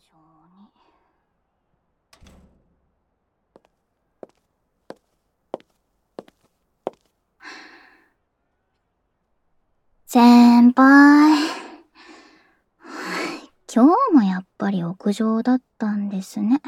しょうに。先輩。今日もやっぱり屋上だったんですね。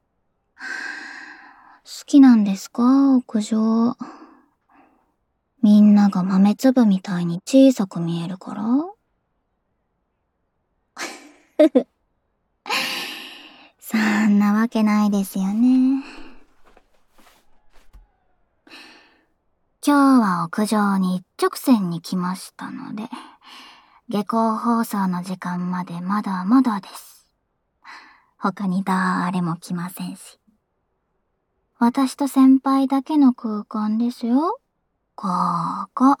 好きなんですか、屋上。みんなが豆粒みたいに小さく見えるから？そんなわけないですよね。今日は屋上に一直線に来ましたので、下校放送の時間までまだまだです。他に誰も来ませんし。私と先輩だけの空間ですよ。ここ。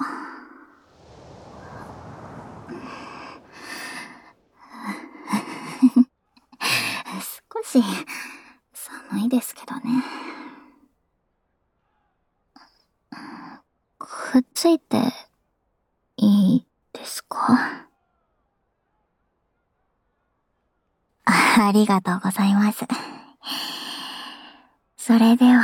少し寒いですけどね。くっついていいですか？ありがとうございます。それでは。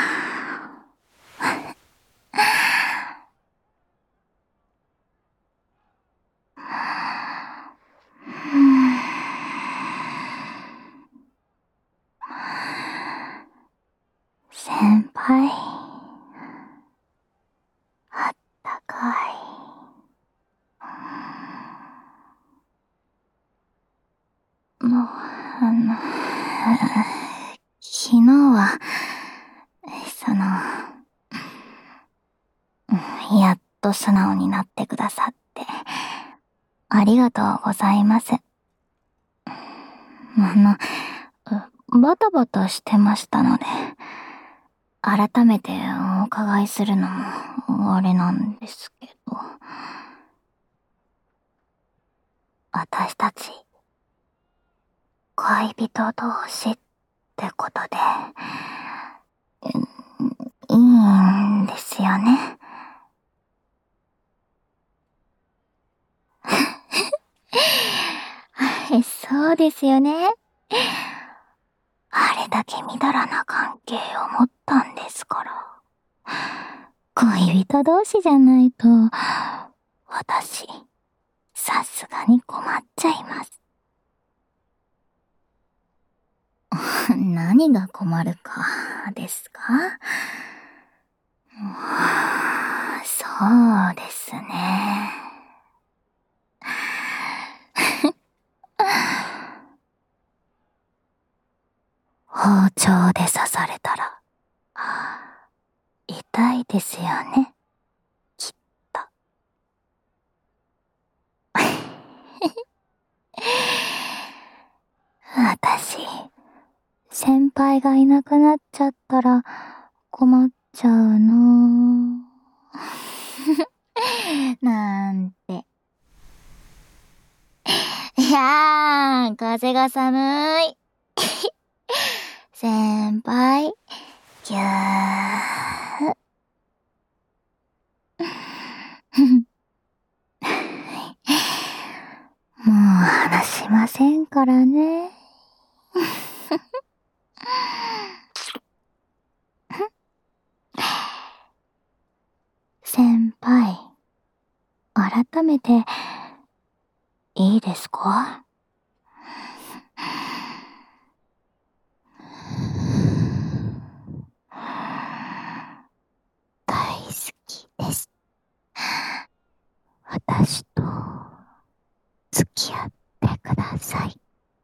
先輩、あったかい。もう、昨日は、やっと素直になってくださって、ありがとうございます。バタバタしてましたので、改めてお伺いするのもあれなんですけど。私たち、恋人同士ってことで、いいんですよね。そうですよね。あれだけみだらな関係を持ったんですから。恋人同士じゃないと、私、さすがに困っちゃいます。何が困るか、ですか？そうですね。包丁で刺されたら、痛いですよね、きっと。私、先輩がいなくなっちゃったら困っちゃうななんて。いやー、風が寒い。先輩、ぎゅー。もう話しませんからね。先輩、改めて、いいですか？大好きです。私と、付き合ってください。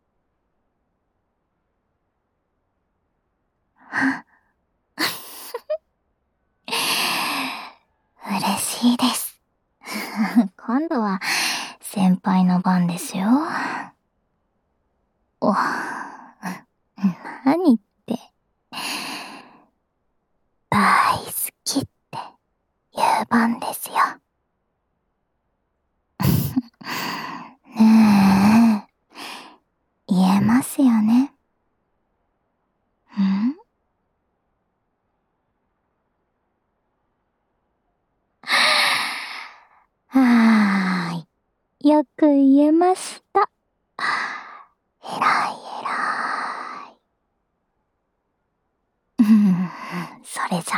嬉しいです。今度は先輩の番ですよ。お、何って。大好きって言う番ですよ。ねえ、言えますよね。ん？はーい。よく言えました。えらいえらそれじゃ、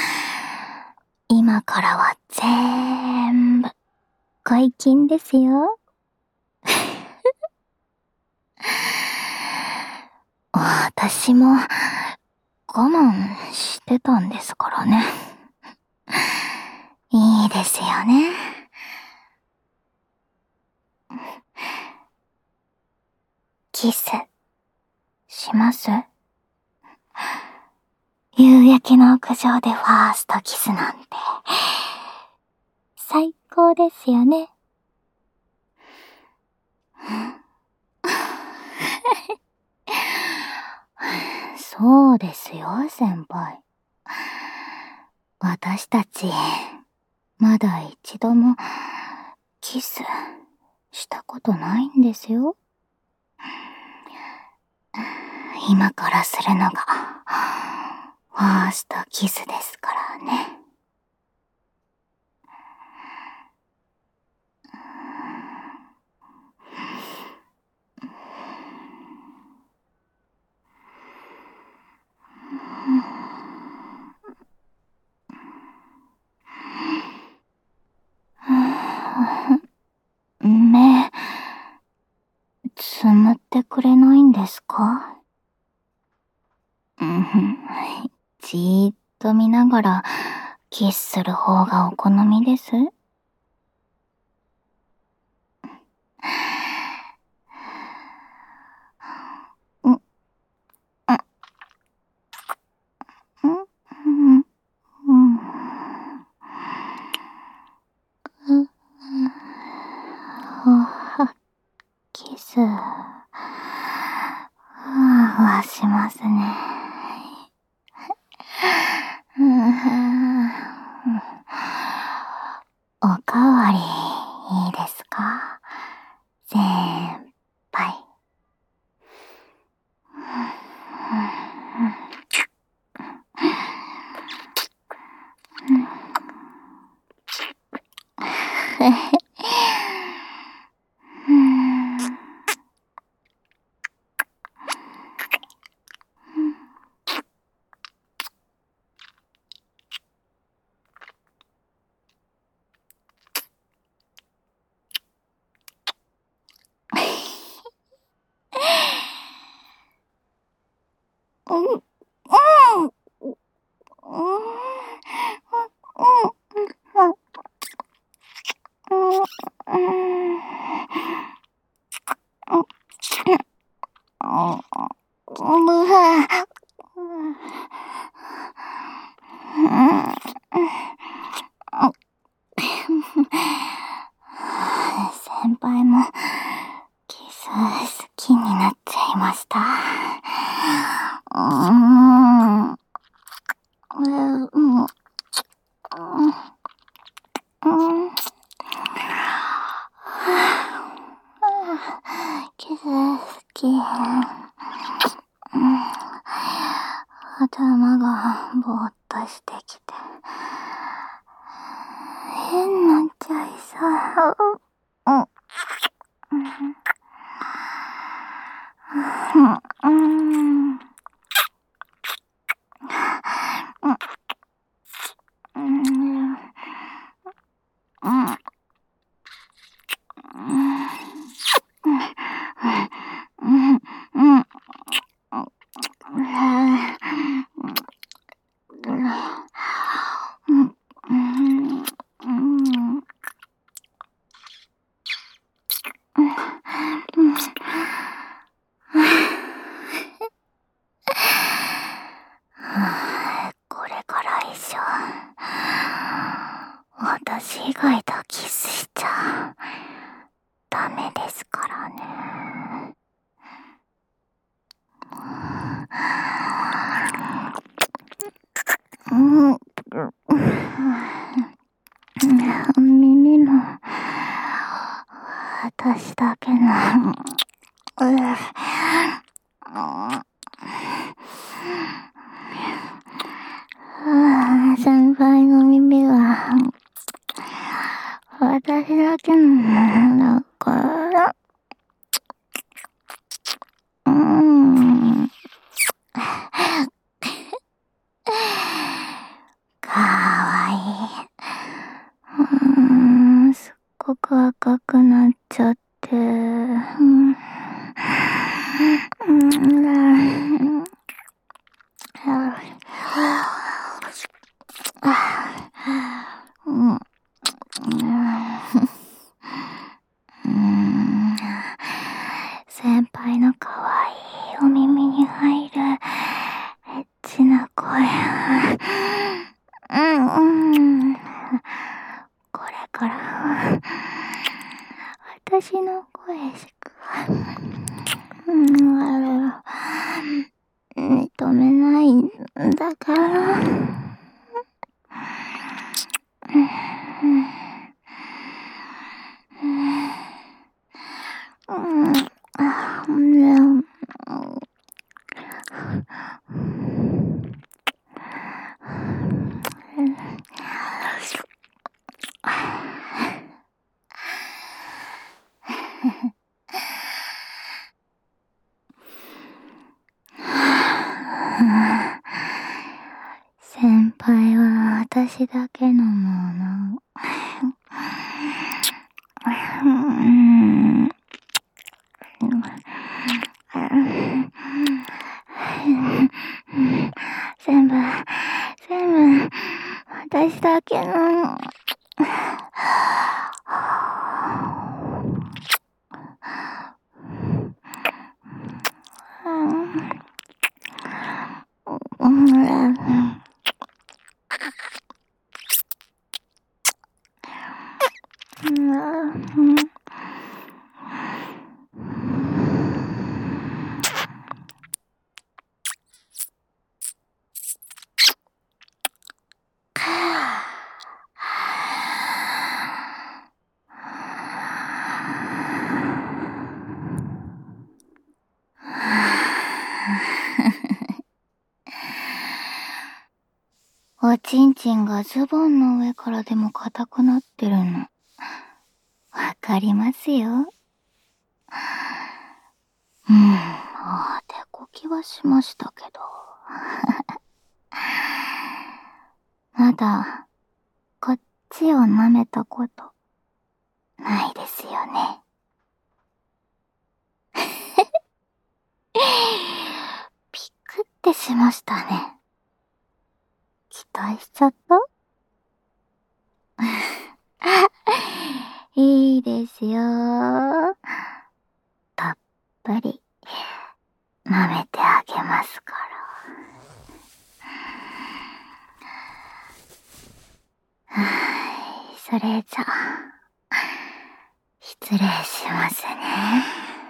今からは全部解禁ですよ。私も我慢してたんですからね。いいですよね。キスします？夕焼けの屋上でファーストキスなんて最高ですよね。そうですよ、先輩。私たち、まだ一度もキスしたことないんですよ。今からするのがファーストキスですからね。目、つむってくれないんですか？じーっと見ながらキスする方がお好みです？キスはしますね。おかわりいいですか、先輩。先輩もキス好きになっちゃいました。キス好き。頭がぼーっとしてきて変になっちゃいそう。これから一緒私以外とキスしちゃダメですからね。耳も私だけの先輩の耳は私だけのものだから。 わいい。すっごく赤くなっちゃって。先輩の可愛いお耳に入るエッチな声。これから私の声しか認めないんだから。先輩は私だけのもの。全部、私だけの。おちんちんがズボンの上からでも硬くなってるの。わかりますよ。手こきはしましたけど。まだ、こっちを舐めたこと、ないですよね。びっくってしましたね。期待しちゃったいいですよ。たっぷり、舐めてあげますから。それじゃ、失礼しますね。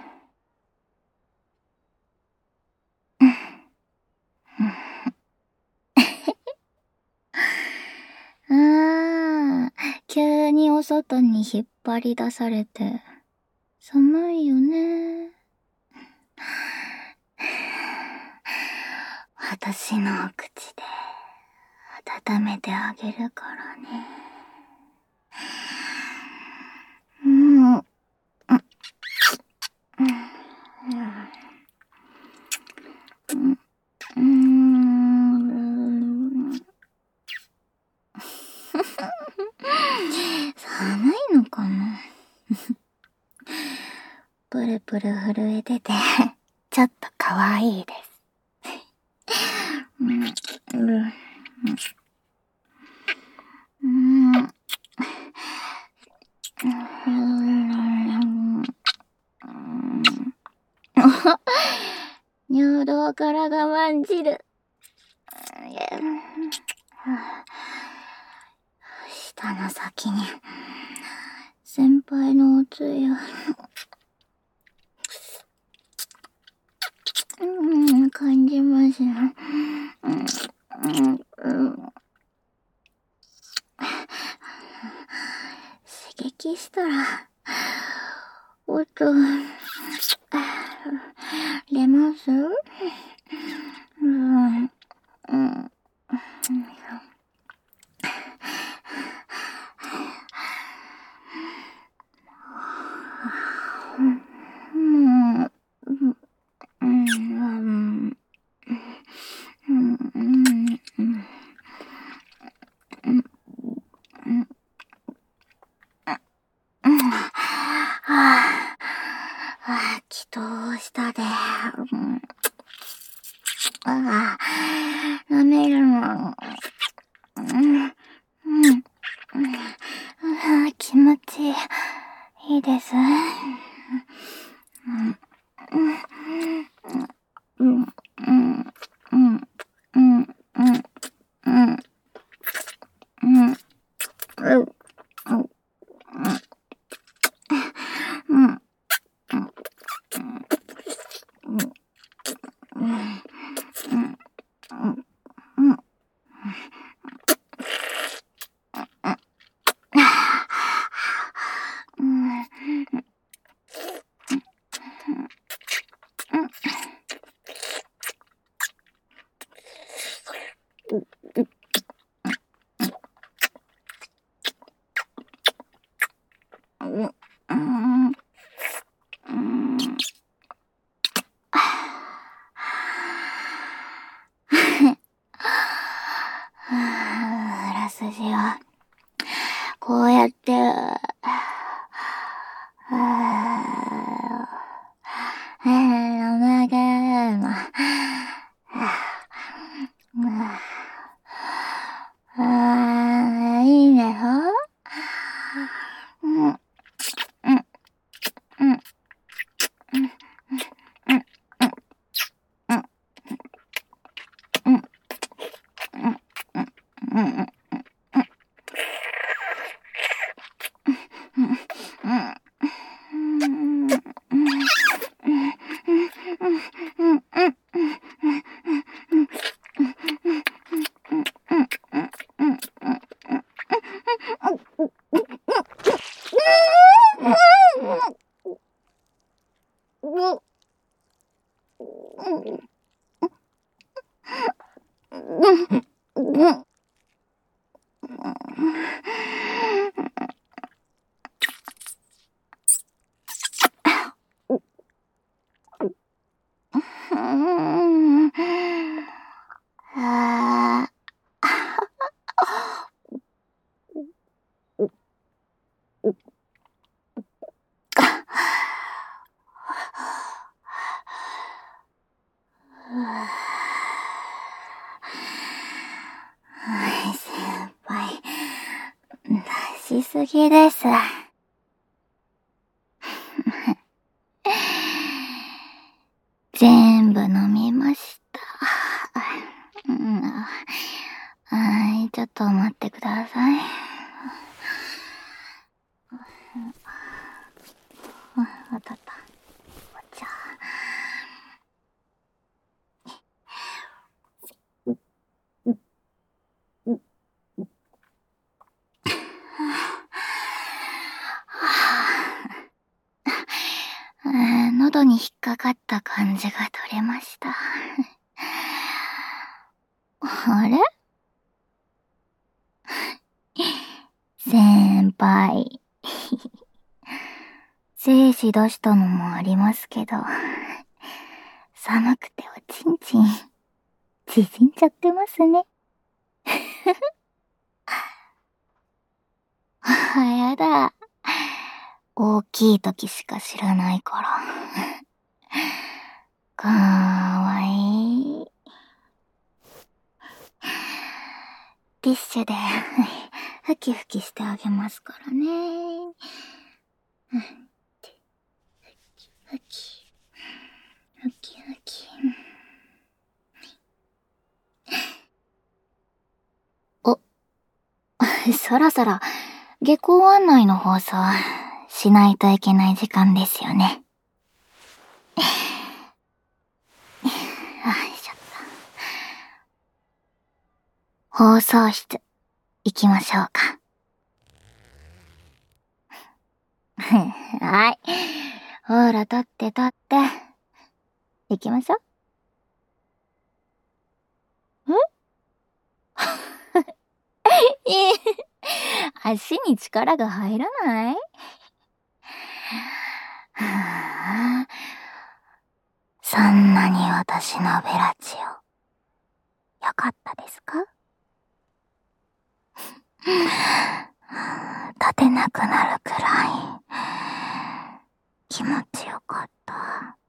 急にお外に引っ張り出されて、寒いよね。私のお口で温めてあげるからね。寒いのかなプルプル震えてて、ちょっと可愛いです。尿道から我慢汁。舌の先に、先輩のおつゆ。感じます。刺激したら、音、出ますどうしたで。舐めるの。気持ちいいです。裏筋をこうやっていいね。先輩、出しすぎです。全部飲みました。ちょっと待ってください。わかった。じゃあ、喉に引っかかった感じが取れました。あれ？先輩。精子出したのもありますけど、寒くておちんちん、縮んじゃってますね。やだ。大きい時しか知らないから。かわいい。ティッシュでふきふきしてあげますからね。ふきふきふき。そろそろ下校案内の放送しないといけない時間ですよね。よいしょ。放送室行きましょうか。はい。ほら、立って立って。行きましょう。足に力が入らない？そんなに私のベラチオ、よかったですか？立てなくなるくらい、気持ちよかった。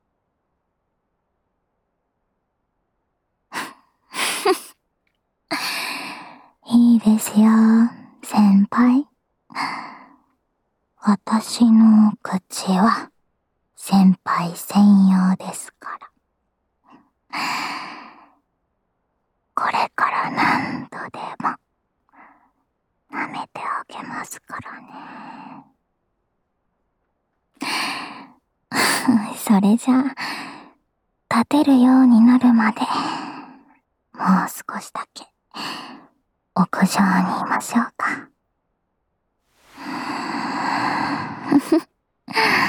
ですよ、先輩。私の口は先輩専用ですから。これから何度でも舐めてあげますからね。それじゃあ、立てるようになるまで、もう少しだけ、屋上にいましょうか。